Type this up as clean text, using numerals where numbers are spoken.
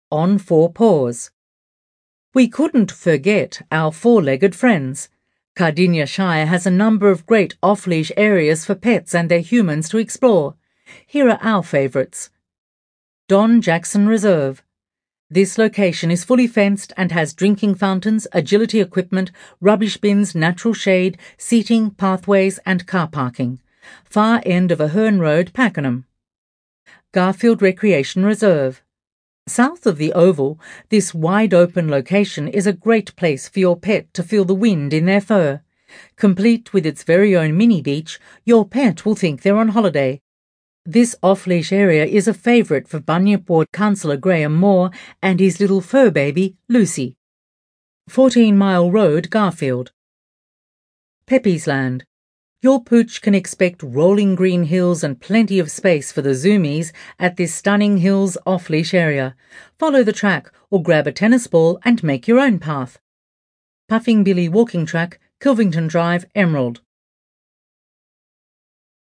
on four paws. We couldn't forget our four-legged friends. Cardinia Shire has a number of great off-leash areas for pets and their humans to explore. Here are our favourites. Don Jackson Reserve. This location is fully fenced and has drinking fountains, agility equipment, rubbish bins, natural shade, seating, pathways and car parking. Far end of Ahern Road, Pakenham. Garfield Recreation Reserve. South of the Oval, this wide-open location is a great place for your pet to feel the wind in their fur. Complete with its very own mini-beach, your pet will think they're on holiday. This off-leash area is a favourite for Bunyip Ward Councillor Graham Moore and his little fur baby, Lucy. 14 Mile Road, Garfield. Pepe's Land. Your pooch can expect rolling green hills and plenty of space for the zoomies at this stunning hills off-leash area. Follow the track or grab a tennis ball and make your own path. Puffing Billy Walking Track, Kilvington Drive, Emerald.